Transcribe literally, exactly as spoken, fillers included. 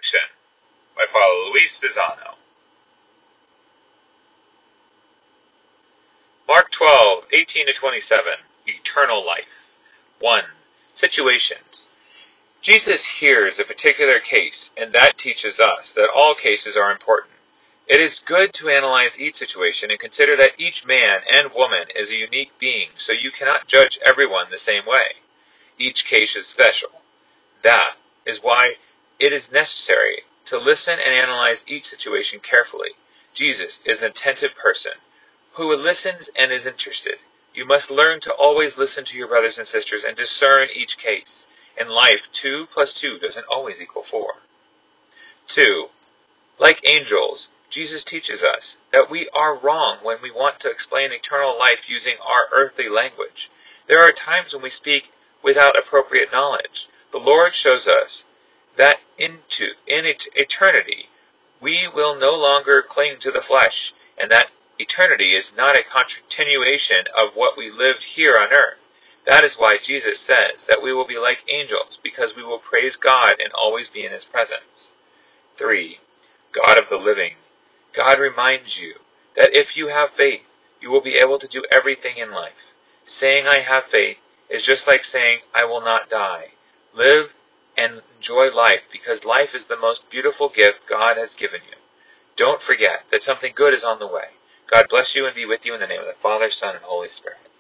Reflection by Father Luis Cezanne. Mark twelve, eighteen to twenty-seven. Eternal life. one. Situations. Jesus hears a particular case, and that teaches us that all cases are important. It is good to analyze each situation and consider that each man and woman is a unique being, so you cannot judge everyone the same way. Each case is special. That is why it is necessary to listen and analyze each situation carefully. Jesus is an attentive person who listens and is interested. You must learn to always listen to your brothers and sisters and discern each case. In life, two plus two doesn't always equal four. two. Like angels, Jesus teaches us that we are wrong when we want to explain eternal life using our earthly language. There are times when we speak without appropriate knowledge. The Lord shows us that into in eternity we will no longer cling to the flesh, and that eternity is not a continuation of what we lived here on earth. That is why Jesus says that we will be like angels, because we will praise God and always be in His presence. three. God of the living. God reminds you that if you have faith, you will be able to do everything in life. Saying I have faith is just like saying I will not die. Live and enjoy life, because life is the most beautiful gift God has given you. Don't forget that something good is on the way. God bless you and be with you in the name of the Father, Son, and Holy Spirit.